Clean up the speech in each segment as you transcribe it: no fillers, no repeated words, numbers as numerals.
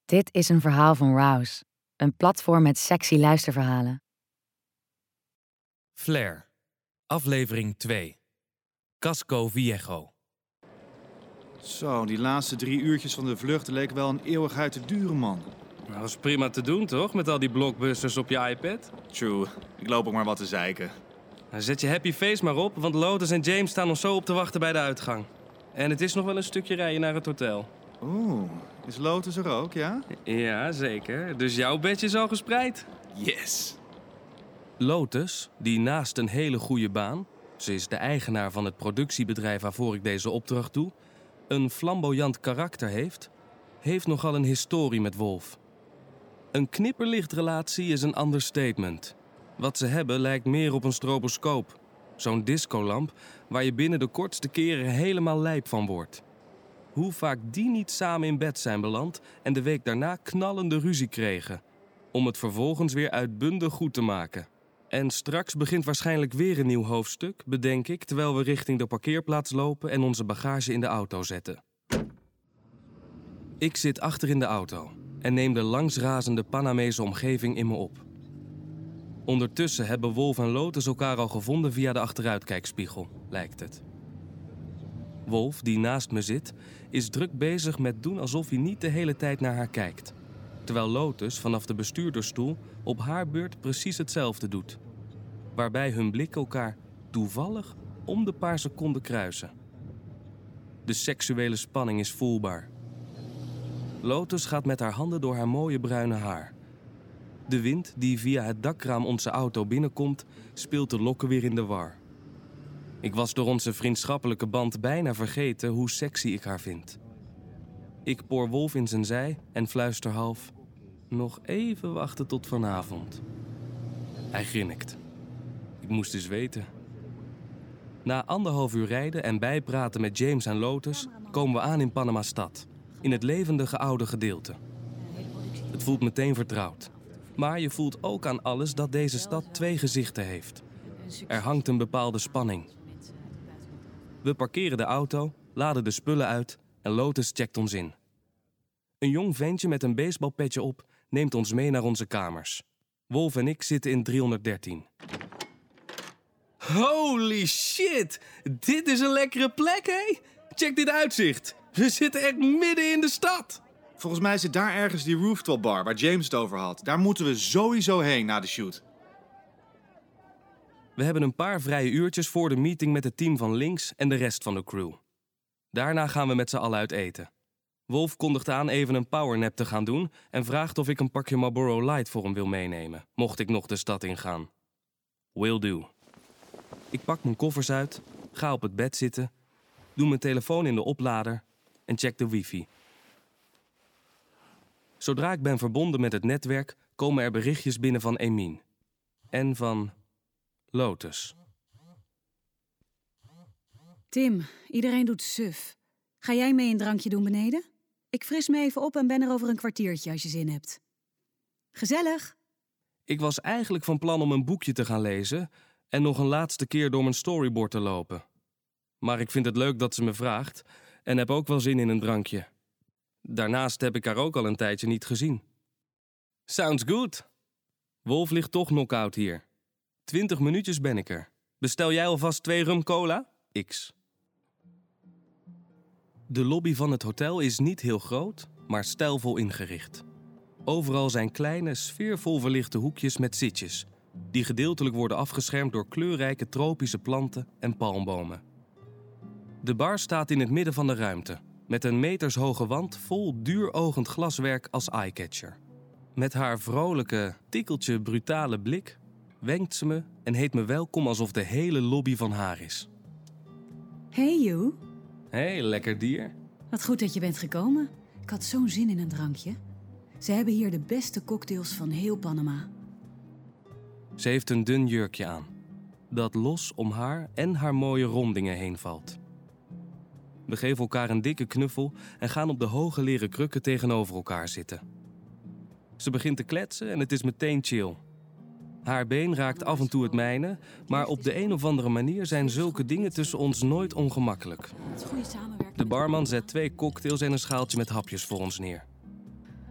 Dit is een verhaal van Rouse, een platform met sexy luisterverhalen. Flair, aflevering 2. Casco Viejo. Zo, die laatste 3 uurtjes van de vlucht leken wel een eeuwigheid te duren, man. Nou, dat is prima te doen, toch? Met al die blockbusters op je iPad. True, ik loop ook maar wat te zeiken. Nou, zet je happy face maar op, want Lotus en James staan ons zo op te wachten bij de uitgang. En het is nog wel een stukje rijden naar het hotel. Oeh, is Lotus er ook, ja? Ja, zeker. Dus jouw bedje is al gespreid. Yes! Lotus, die naast een hele goede baan, ze is de eigenaar van het productiebedrijf waarvoor ik deze opdracht doe, een flamboyant karakter heeft nogal een historie met Wolf. Een knipperlichtrelatie is een understatement. Wat ze hebben lijkt meer op een stroboscoop. Zo'n discolamp waar je binnen de kortste keren helemaal lijp van wordt. Hoe vaak die niet samen in bed zijn beland en de week daarna knallende ruzie kregen. Om het vervolgens weer uitbundig goed te maken. En straks begint waarschijnlijk weer een nieuw hoofdstuk, bedenk ik, terwijl we richting de parkeerplaats lopen en onze bagage in de auto zetten. Ik zit achter in de auto en neem de langsrazende Panamese omgeving in me op. Ondertussen hebben Wolf en Lotus elkaar al gevonden via de achteruitkijkspiegel, lijkt het. Wolf, die naast me zit, is druk bezig met doen alsof hij niet de hele tijd naar haar kijkt. Terwijl Lotus vanaf de bestuurdersstoel op haar beurt precies hetzelfde doet. Waarbij hun blikken elkaar toevallig om de paar seconden kruisen. De seksuele spanning is voelbaar. Lotus gaat met haar handen door haar mooie bruine haar. De wind die via het dakraam onze auto binnenkomt, speelt de lokken weer in de war. Ik was door onze vriendschappelijke band bijna vergeten hoe sexy ik haar vind. Ik poor Wolf in zijn zij en fluister half: nog even wachten tot vanavond. Hij grinnikt. Ik moest eens weten. Na 1,5 uur rijden en bijpraten met James en Lotus komen we aan in Panama-stad. In het levendige oude gedeelte. Het voelt meteen vertrouwd. Maar je voelt ook aan alles dat deze stad 2 gezichten heeft. Er hangt een bepaalde spanning. We parkeren de auto, laden de spullen uit en Lotus checkt ons in. Een jong ventje met een baseballpetje op neemt ons mee naar onze kamers. Wolf en ik zitten in 313. Holy shit! Dit is een lekkere plek, hé? Check dit uitzicht. We zitten echt midden in de stad. Volgens mij zit daar ergens die rooftop bar waar James het over had. Daar moeten we sowieso heen na de shoot. We hebben een paar vrije uurtjes voor de meeting met het team van Links en de rest van de crew. Daarna gaan we met z'n allen uit eten. Wolf kondigt aan even een powernap te gaan doen en vraagt of ik een pakje Marlboro Light voor hem wil meenemen, mocht ik nog de stad ingaan. Will do. Ik pak mijn koffers uit, ga op het bed zitten, doe mijn telefoon in de oplader en check de wifi. Zodra ik ben verbonden met het netwerk, komen er berichtjes binnen van Emin. En van Lotus. Tim, iedereen doet suf. Ga jij mee een drankje doen beneden? Ik fris me even op en ben er over een kwartiertje als je zin hebt. Gezellig! Ik was eigenlijk van plan om een boekje te gaan lezen en nog een laatste keer door mijn storyboard te lopen. Maar ik vind het leuk dat ze me vraagt en heb ook wel zin in een drankje. Daarnaast heb ik haar ook al een tijdje niet gezien. Sounds good. Wolf ligt toch knock-out hier. 20 minuutjes ben ik er. Bestel jij alvast 2 rum cola? X. De lobby van het hotel is niet heel groot, maar stijlvol ingericht. Overal zijn kleine, sfeervol verlichte hoekjes met zitjes, die gedeeltelijk worden afgeschermd door kleurrijke tropische planten en palmbomen. De bar staat in het midden van de ruimte, met een metershoge wand vol duur-ogend glaswerk als eyecatcher. Met haar vrolijke, tikkeltje brutale blik wenkt ze me en heet me welkom alsof de hele lobby van haar is. Hey you, Hé, lekker dier. wat goed dat je bent gekomen. Ik had zo'n zin in een drankje. Ze hebben hier de beste cocktails van heel Panama. Ze heeft een dun jurkje aan, dat los om haar en haar mooie rondingen heen valt. We geven elkaar een dikke knuffel en gaan op de hoge leren krukken tegenover elkaar zitten. Ze begint te kletsen en het is meteen chill. Haar been raakt af en toe het mijne, maar op de een of andere manier zijn zulke dingen tussen ons nooit ongemakkelijk. Het is goede samenwerking. De barman zet 2 cocktails en een schaaltje met hapjes voor ons neer.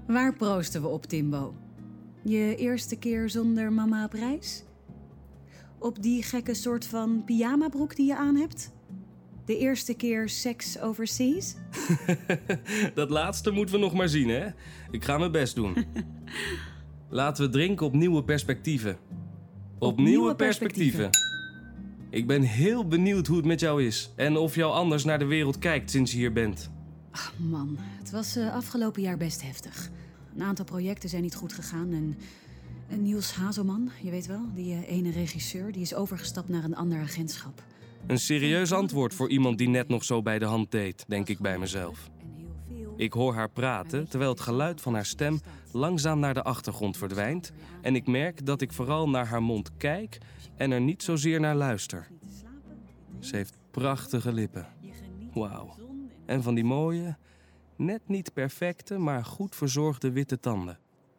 Waar proosten we op, Timbo? Je eerste keer zonder mama op reis? Op die gekke soort van pyjamabroek die je aan hebt? De eerste keer seks overseas? Dat laatste moeten we nog maar zien, hè? Ik ga mijn best doen. Laten we drinken op nieuwe perspectieven. Op nieuwe perspectieven. Ik ben heel benieuwd hoe het met jou is. En of jou anders naar de wereld kijkt sinds je hier bent. Ach man, het was afgelopen jaar best heftig. Een aantal projecten zijn niet goed gegaan en Niels Hazelman, je weet wel, die ene regisseur, die is overgestapt naar een ander agentschap. Een serieus antwoord voor iemand die net nog zo bij de hand deed, denk ik bij mezelf. Ik hoor haar praten, terwijl het geluid van haar stem langzaam naar de achtergrond verdwijnt. En ik merk dat ik vooral naar haar mond kijk en er niet zozeer naar luister. Ze heeft prachtige lippen. Wauw. En van die mooie, net niet perfecte, maar goed verzorgde witte tanden.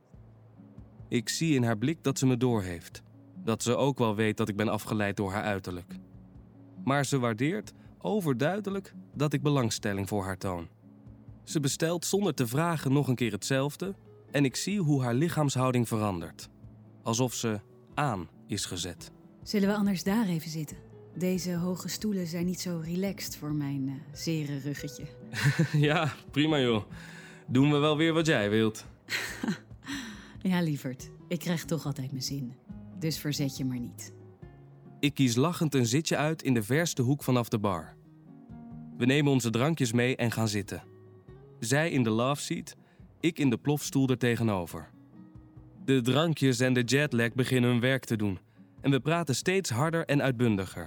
Ik zie in haar blik dat ze me doorheeft. Dat ze ook wel weet dat ik ben afgeleid door haar uiterlijk. Maar ze waardeert overduidelijk dat ik belangstelling voor haar toon. Ze bestelt zonder te vragen nog een keer hetzelfde en ik zie hoe haar lichaamshouding verandert. Alsof ze aan is gezet. Zullen we anders daar even zitten? Deze hoge stoelen zijn niet zo relaxed voor mijn zere ruggetje. Ja, prima joh. Doen we wel weer wat jij wilt. Ja, lieverd. Ik krijg toch altijd mijn zin. Dus verzet je maar niet. Ik kies lachend een zitje uit in de verste hoek vanaf de bar. We nemen onze drankjes mee en gaan zitten. Zij in de love seat, ik in de plofstoel er tegenover. De drankjes en de jetlag beginnen hun werk te doen. En we praten steeds harder en uitbundiger.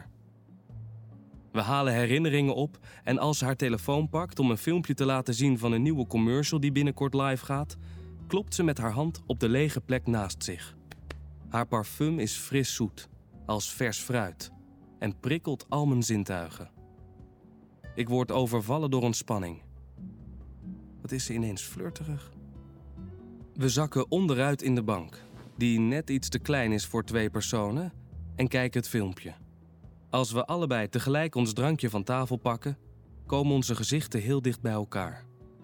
We halen herinneringen op en als ze haar telefoon pakt om een filmpje te laten zien van een nieuwe commercial die binnenkort live gaat, klopt ze met haar hand op de lege plek naast zich. Haar parfum is fris zoet, als vers fruit, en prikkelt al mijn zintuigen. Ik word overvallen door ontspanning. Wat is ze ineens flirterig? We zakken onderuit in de bank, die net iets te klein is voor 2 personen, en kijken het filmpje. Als we allebei tegelijk ons drankje van tafel pakken, komen onze gezichten heel dicht bij elkaar.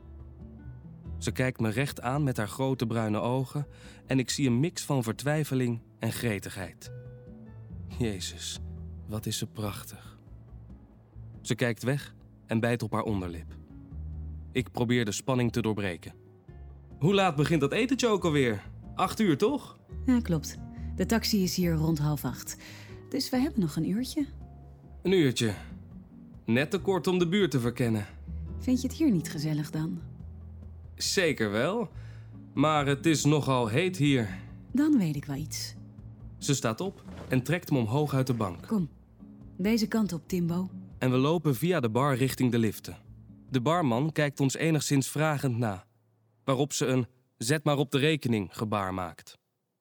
Ze kijkt me recht aan met haar grote bruine ogen en ik zie een mix van vertwijfeling en gretigheid. Jezus, wat is ze prachtig. Ze kijkt weg en bijt op haar onderlip. Ik probeer de spanning te doorbreken. Hoe laat begint dat etentje ook alweer? 8 uur, toch? Ja, klopt. De taxi is hier rond 7:30. Dus we hebben nog een uurtje. Een uurtje. Net te kort om de buurt te verkennen. Vind je het hier niet gezellig dan? Zeker wel, maar het is nogal heet hier. Dan weet ik wel iets. Ze staat op en trekt me omhoog uit de bank. Kom, deze kant op, Timbo. En we lopen via de bar richting de liften. De barman kijkt ons enigszins vragend na, waarop ze een "zet maar op de rekening" gebaar maakt.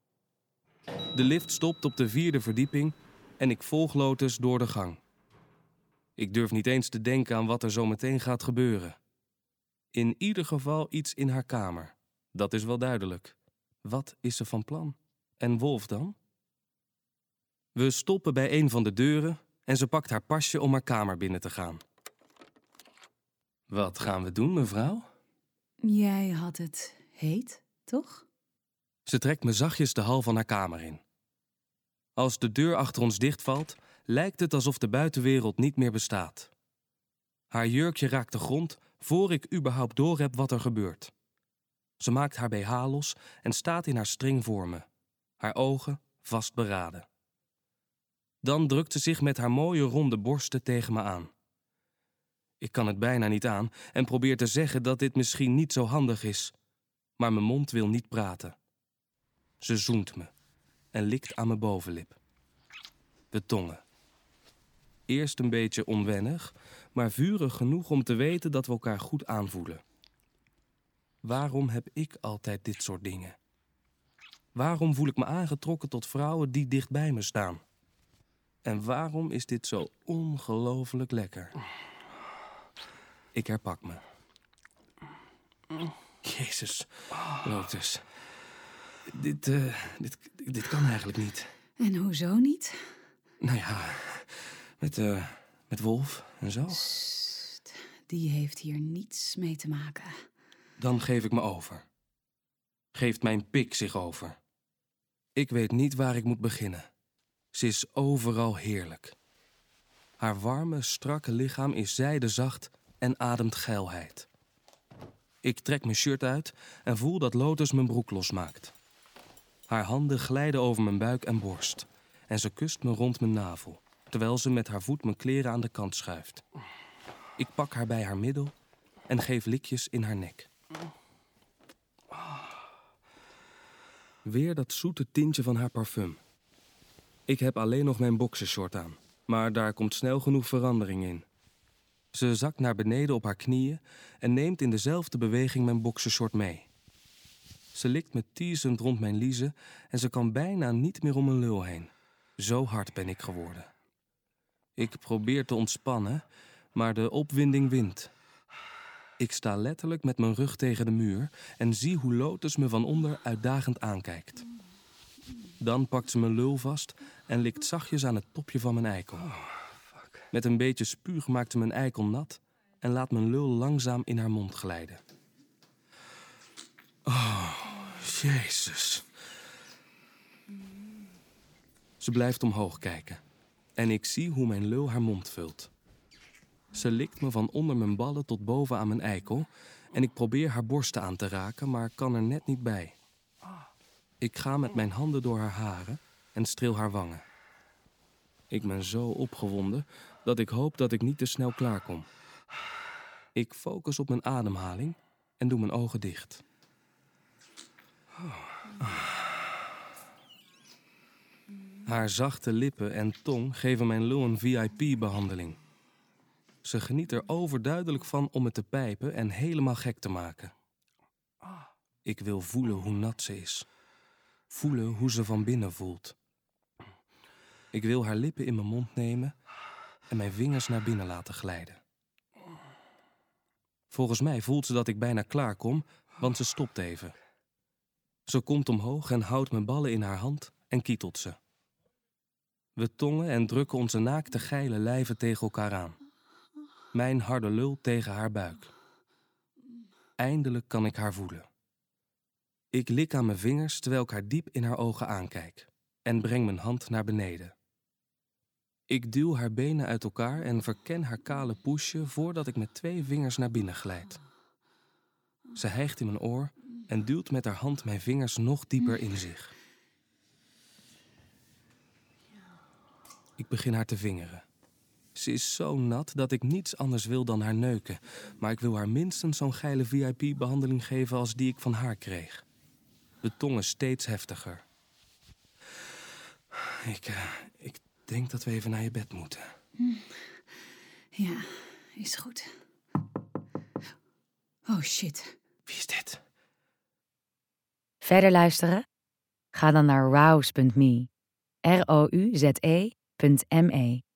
De lift stopt op de 4e verdieping en ik volg Lotus door de gang. Ik durf niet eens te denken aan wat er zo meteen gaat gebeuren. In ieder geval iets in haar kamer. Dat is wel duidelijk. Wat is ze van plan? En Wolf dan? We stoppen bij een van de deuren en ze pakt haar pasje om haar kamer binnen te gaan. Wat gaan we doen, mevrouw? Jij had het heet, toch? Ze trekt me zachtjes de hal van haar kamer in. Als de deur achter ons dichtvalt, lijkt het alsof de buitenwereld niet meer bestaat. Haar jurkje raakt de grond voor ik überhaupt doorheb wat er gebeurt. Ze maakt haar BH los en staat in haar string voor me, haar ogen vastberaden. Dan drukt ze zich met haar mooie ronde borsten tegen me aan. Ik kan het bijna niet aan en probeer te zeggen dat dit misschien niet zo handig is, maar mijn mond wil niet praten. Ze zoent me en likt aan mijn bovenlip. De tongen. Eerst een beetje onwennig, maar vurig genoeg om te weten dat we elkaar goed aanvoelen. Waarom heb ik altijd dit soort dingen? Waarom voel ik me aangetrokken tot vrouwen die dicht bij me staan? En waarom is dit zo ongelooflijk lekker? Ik herpak me. Jezus, Lotus. Dit kan eigenlijk niet. En hoezo niet? Nou ja, met Wolf en zo. Sst, die heeft hier niets mee te maken. Dan geef ik me over. geeft mijn pik zich over. Ik weet niet waar ik moet beginnen. Ze is overal heerlijk. Haar warme, strakke lichaam is zijdezacht en ademt geilheid. Ik trek mijn shirt uit en voel dat Lotus mijn broek losmaakt. Haar handen glijden over mijn buik en borst en ze kust me rond mijn navel, terwijl ze met haar voet mijn kleren aan de kant schuift. Ik pak haar bij haar middel en geef likjes in haar nek. Weer dat zoete tintje van haar parfum. Ik heb alleen nog mijn boxershort aan, maar daar komt snel genoeg verandering in. Ze zakt naar beneden op haar knieën en neemt in dezelfde beweging mijn boxershort mee. Ze likt me teasend rond mijn liezen en ze kan bijna niet meer om mijn lul heen. Zo hard ben ik geworden. Ik probeer te ontspannen, maar de opwinding wint. Ik sta letterlijk met mijn rug tegen de muur en zie hoe Lotus me van onder uitdagend aankijkt. Dan pakt ze mijn lul vast en likt zachtjes aan het topje van mijn eikel. Met een beetje spuug maakt ze mijn eikel nat en laat mijn lul langzaam in haar mond glijden. Oh, Jezus. Ze blijft omhoog kijken en ik zie hoe mijn lul haar mond vult. Ze likt me van onder mijn ballen tot boven aan mijn eikel en ik probeer haar borsten aan te raken, maar kan er net niet bij. Ik ga met mijn handen door haar haren en streel haar wangen. Ik ben zo opgewonden dat ik hoop dat ik niet te snel klaarkom. Ik focus op mijn ademhaling en doe mijn ogen dicht. Haar zachte lippen en tong geven mijn lul een VIP-behandeling. Ze geniet er overduidelijk van om me te pijpen en helemaal gek te maken. Ik wil voelen hoe nat ze is. Voelen hoe ze van binnen voelt. Ik wil haar lippen in mijn mond nemen en mijn vingers naar binnen laten glijden. Volgens mij voelt ze dat ik bijna klaar kom, want ze stopt even. Ze komt omhoog en houdt mijn ballen in haar hand en kietelt ze. We tongen en drukken onze naakte geile lijven tegen elkaar aan. Mijn harde lul tegen haar buik. Eindelijk kan ik haar voelen. Ik lik aan mijn vingers terwijl ik haar diep in haar ogen aankijk en breng mijn hand naar beneden. Ik duw haar benen uit elkaar en verken haar kale poesje voordat ik met 2 vingers naar binnen glijd. Ze hijgt in mijn oor en duwt met haar hand mijn vingers nog dieper in zich. Ik begin haar te vingeren. Ze is zo nat dat ik niets anders wil dan haar neuken, maar ik wil haar minstens zo'n geile VIP-behandeling geven als die ik van haar kreeg. De tongen steeds heftiger. Ik denk dat we even naar je bed moeten. Ja, is goed. Oh, shit. Wie is dit? Verder luisteren? Ga dan naar rouse.me. ROUZE.me